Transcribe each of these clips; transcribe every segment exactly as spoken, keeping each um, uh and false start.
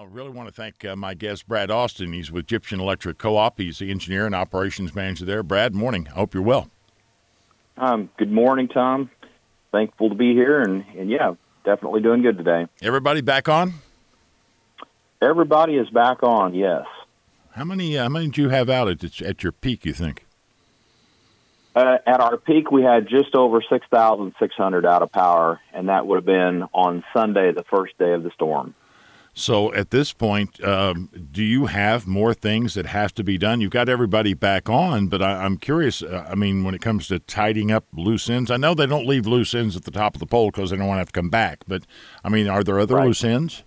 really want to thank uh, my guest, Brad Austin. He's with Egyptian Electric Co-op. He's the engineer and operations manager there. Brad, morning. I hope you're well. Um, good morning, Tom. Thankful to be here, and, and yeah, definitely doing good today. Everybody back on? Everybody is back on, yes. How many, uh, how many did you have out at, at your peak, you think? Uh, at our peak, we had just over six thousand six hundred out of power, and that would have been on Sunday, the first day of the storm. So at this point, um, do you have more things that have to be done? You've got everybody back on, but I, I'm curious, uh, I mean, when it comes to tidying up loose ends, I know they don't leave loose ends at the top of the pole because they don't want to have to come back, but, I mean, are there other Right. loose ends?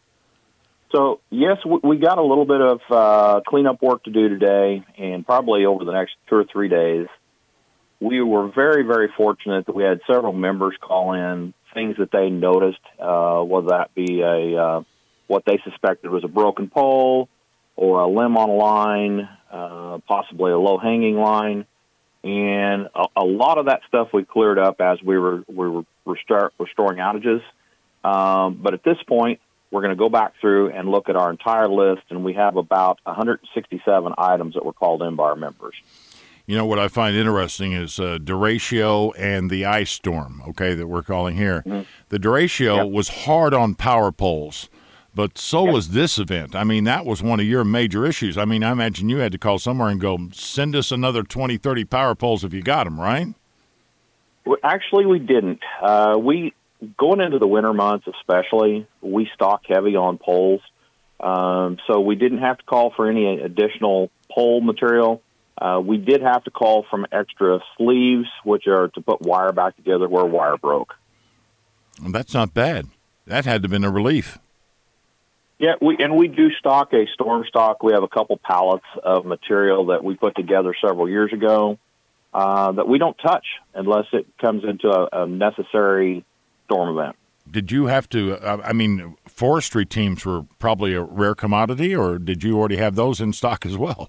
So, yes, we, we got a little bit of uh, cleanup work to do today, and probably over the next two or three days. We were very, very fortunate that we had several members call in things that they noticed, uh, whether that be a uh, what they suspected was a broken pole or a limb on a line, uh, possibly a low-hanging line. And a, a lot of that stuff we cleared up as we were we were restar- restoring outages. Um, but at this point, we're going to go back through and look at our entire list, and we have about one hundred sixty-seven items that were called in by our members. You know, what I find interesting is uh, derecho and the ice storm, okay, that we're calling here. Mm-hmm. The derecho yep. was hard on power poles, but so yep. was this event. I mean, that was one of your major issues. I mean, I imagine you had to call somewhere and go, send us another twenty, thirty power poles if you got them, right? Well, actually, we didn't. Uh, we going into the winter months especially, we stock heavy on poles, um, so we didn't have to call for any additional pole material. Uh, we did have to call from extra sleeves, which are to put wire back together where wire broke. Well, that's not bad. That had to have been a relief. Yeah, we and we do stock a storm stock. We have a couple pallets of material that we put together several years ago uh, that we don't touch unless it comes into a, a necessary storm event. Did you have to, uh, I mean, forestry teams were probably a rare commodity, or did you already have those in stock as well?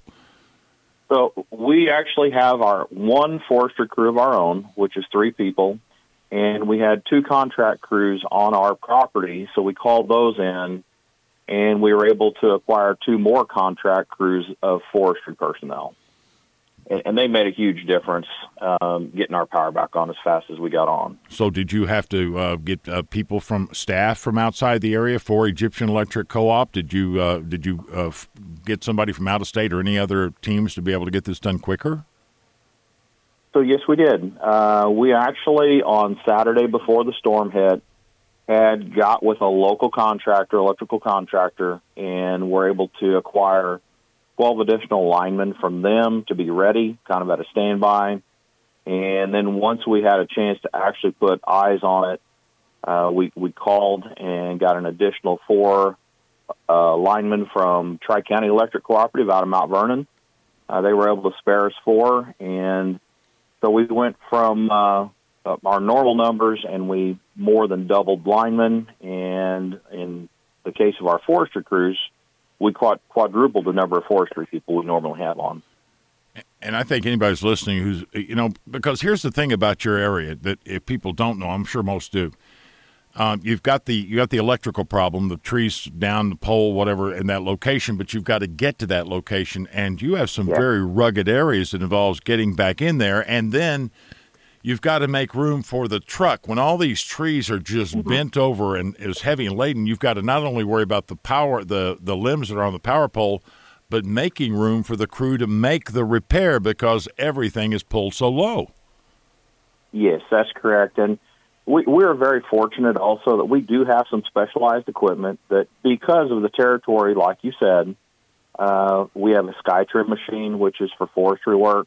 So we actually have our one forestry crew of our own, which is three people, and we had two contract crews on our property, so we called those in, and we were able to acquire two more contract crews of forestry personnel. And they made a huge difference um, getting our power back on as fast as we got on. So did you have to uh, get uh, people from staff from outside the area for Egyptian Electric Co-op? Did you uh, did you uh, f- get somebody from out of state or any other teams to be able to get this done quicker? So, yes, we did. Uh, we actually, on Saturday before the storm hit, had got with a local contractor, electrical contractor, and were able to acquire twelve additional linemen from them to be ready, kind of at a standby. And then once we had a chance to actually put eyes on it, uh, we, we called and got an additional four uh, linemen from Tri-County Electric Cooperative out of Mount Vernon. Uh, they were able to spare us four. And so we went from uh, our normal numbers, and we more than doubled linemen. And in the case of our forestry crews, we quadrupled the number of forestry people we normally have on. And I think anybody's listening who's, you know, because here's the thing about your area that if people don't know, I'm sure most do. Um, you've got the you got the electrical problem, the trees down, the pole, whatever, in that location, but you've got to get to that location, and you have some yeah. very rugged areas that involves getting back in there, and then you've got to make room for the truck. When all these trees are just mm-hmm. bent over and is heavy and laden, you've got to not only worry about the power, the, the limbs that are on the power pole, but making room for the crew to make the repair because everything is pulled so low. Yes, that's correct. And we, we're very fortunate also that we do have some specialized equipment that, because of the territory, like you said, uh, we have a SkyTrim machine, which is for forestry work.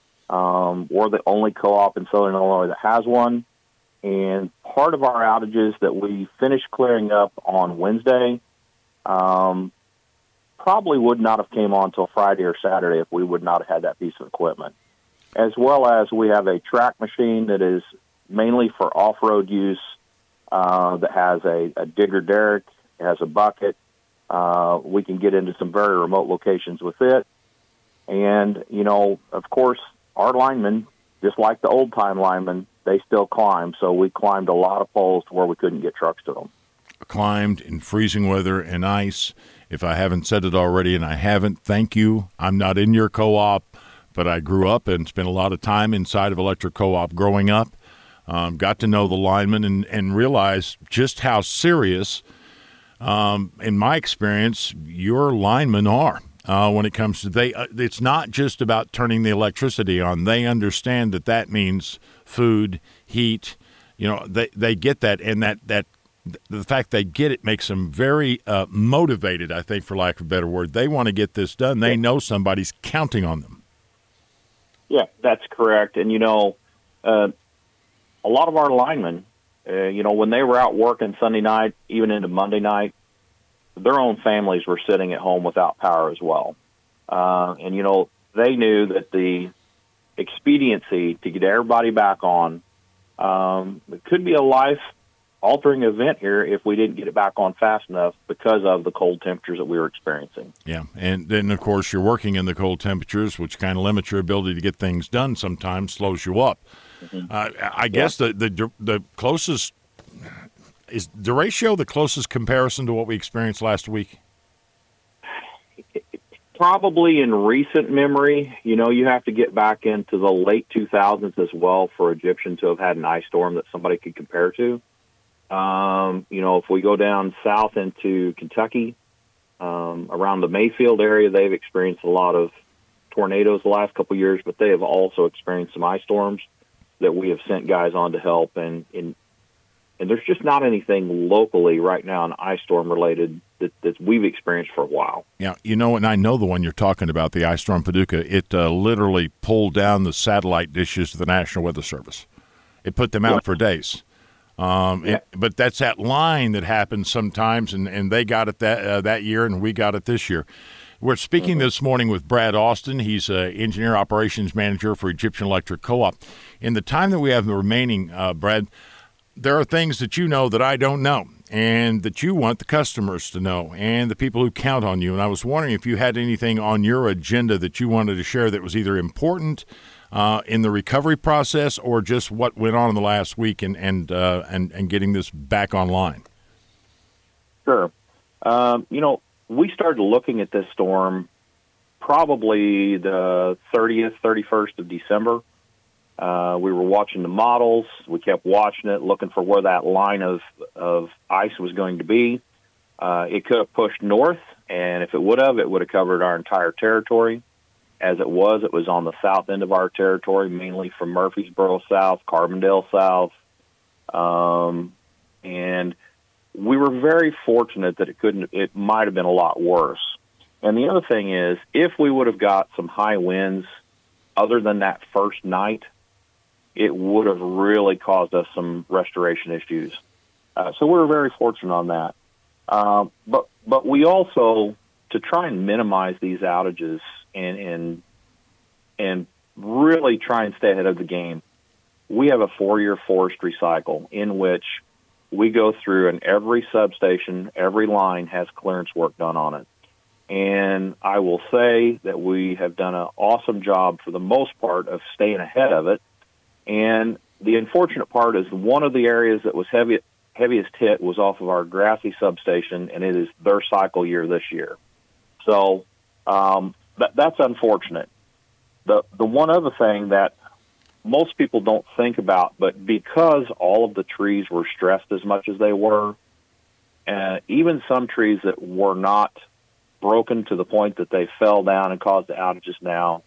Um, we're the only co-op in Southern Illinois that has one. And part of our outages that we finished clearing up on Wednesday um, probably would not have came on until Friday or Saturday if we would not have had that piece of equipment. As well as we have a track machine that is mainly for off-road use uh, that has a, a digger derrick, it has a bucket. Uh, we can get into some very remote locations with it. And, you know, of course, our linemen, just like the old-time linemen, they still climb. So we climbed a lot of poles to where we couldn't get trucks to them. climbed in freezing weather and ice. If I haven't said it already, and I haven't, thank you. I'm not in your co-op, but I grew up and spent a lot of time inside of electric co-op growing up. Um, got to know the linemen and, and realized just how serious, um, in my experience, your linemen are. Uh, when it comes to they, uh, it's not just about turning the electricity on. They understand that that means food, heat. You know, they they get that, and that that the fact they get it makes them very uh, motivated. I think, for lack of a better word, they want to get this done. They know somebody's counting on them. Yeah, that's correct. And you know, uh, a lot of our linemen, uh, you know, when they were out working Sunday night, even into Monday night, their own families were sitting at home without power as well. Uh, and, you know, they knew that the expediency to get everybody back on, um, it could be a life-altering event here if we didn't get it back on fast enough because of the cold temperatures that we were experiencing. Yeah, and then, of course, you're working in the cold temperatures, which kind of limits your ability to get things done sometimes, slows you up. Mm-hmm. Uh, I guess yeah. the, the the closest – is derecho the closest comparison to what we experienced last week? Probably in recent memory. You know, you have to get back into the late two thousands as well for Egyptian to have had an ice storm that somebody could compare to. Um, you know, if we go down south into Kentucky, um, around the Mayfield area, they've experienced a lot of tornadoes the last couple of years, but they have also experienced some ice storms that we have sent guys on to help. And, and And there's just not anything locally right now, an ice storm related, that, that we've experienced for a while. Yeah, you know, and I know the one you're talking about, the ice storm Paducah. It uh, literally pulled down the satellite dishes to the National Weather Service. It put them out yeah. for days. Um, yeah. it, but that's that line that happens sometimes, and, and they got it that uh, that year, and we got it this year. We're speaking mm-hmm. this morning with Brad Austin. He's uh, Engineer Operations Manager for Egyptian Electric Co-op. In the time that we have remaining, uh, Brad, there are things that you know that I don't know and that you want the customers to know and the people who count on you. And I was wondering if you had anything on your agenda that you wanted to share that was either important uh, in the recovery process or just what went on in the last week and and uh, and, and getting this back online. Sure. Um, you know, we started looking at this storm probably the thirtieth, thirty-first of December. Uh, we were watching the models. We kept watching it, looking for where that line of, of ice was going to be. Uh, it could have pushed north, and if it would have, it would have covered our entire territory. As it was, it was on the south end of our territory, mainly from Murfreesboro south, Carbondale south. Um, and we were very fortunate that it couldn't, it might have been a lot worse. And the other thing is, if we would have got some high winds other than that first night, it would have really caused us some restoration issues. Uh, so we were very fortunate on that. Um, but but we also, to try and minimize these outages and, and and really try and stay ahead of the game, we have a four-year forestry cycle in which we go through, and every substation, every line has clearance work done on it. And I will say that we have done an awesome job for the most part of staying ahead of it. And the unfortunate part is one of the areas that was heavy, heaviest hit was off of our Grassy substation, and it is their cycle year this year. So um, that, that's unfortunate. The the one other thing that most people don't think about, but because all of the trees were stressed as much as they were, uh, even some trees that were not broken to the point that they fell down and caused the outages now,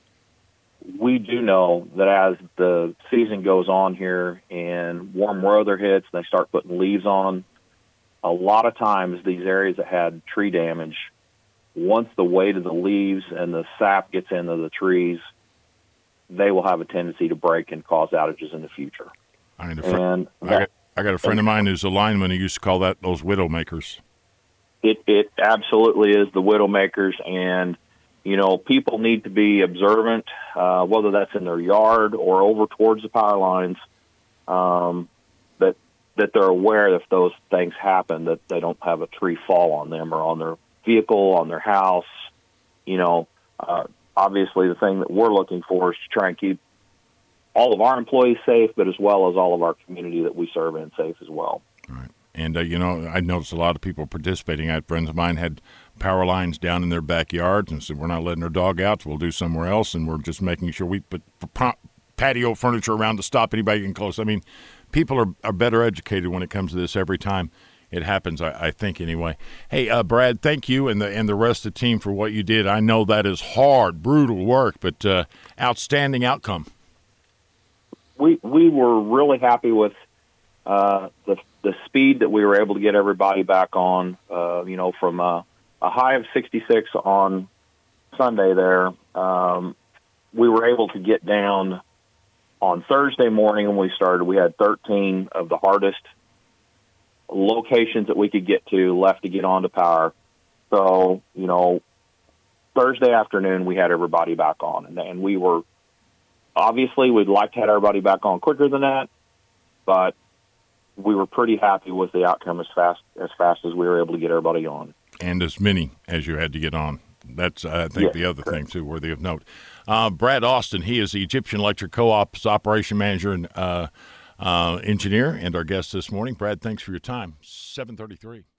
we do know that as the season goes on here and warm weather hits and they start putting leaves on, a lot of times these areas that had tree damage, once the weight of the leaves and the sap gets into the trees, they will have a tendency to break and cause outages in the future. I, mean, fr- and I, got, I got a friend of mine who's a lineman who used to call that those widow makers. It, it absolutely is the widow makers, and you know, people need to be observant, uh, whether that's in their yard or over towards the power lines, um, that that they're aware that if those things happen, that they don't have a tree fall on them or on their vehicle, on their house. You know, uh, obviously the thing that we're looking for is to try and keep all of our employees safe, but as well as all of our community that we serve in safe as well. All right. And, uh, you know, I noticed a lot of people participating. I had friends of mine had power lines down in their backyards and said, we're not letting our dog out, so we'll do somewhere else, and we're just making sure we put patio furniture around to stop anybody getting close. I mean, people are, are better educated when it comes to this every time it happens, I, I think, anyway. Hey, uh, Brad, thank you and the and the rest of the team for what you did. I know that is hard, brutal work, but uh, outstanding outcome. We we were really happy with uh, the the speed that we were able to get everybody back on. Uh, you know, from a, a high of sixty-six on Sunday there, um, we were able to get down on Thursday morning when we started. We had thirteen of the hardest locations that we could get to left to get onto power. So, you know, Thursday afternoon we had everybody back on, and, and we were obviously we'd like to have everybody back on quicker than that, but we were pretty happy with the outcome as fast as fast as we were able to get everybody on, and as many as you had to get on. That's I think yes, the other correct. thing too worthy of note. Uh, Brad Austin, he is the Egyptian Electric Co-op's operation manager and uh, uh, engineer, and our guest this morning. Brad, thanks for your time. seven thirty-three.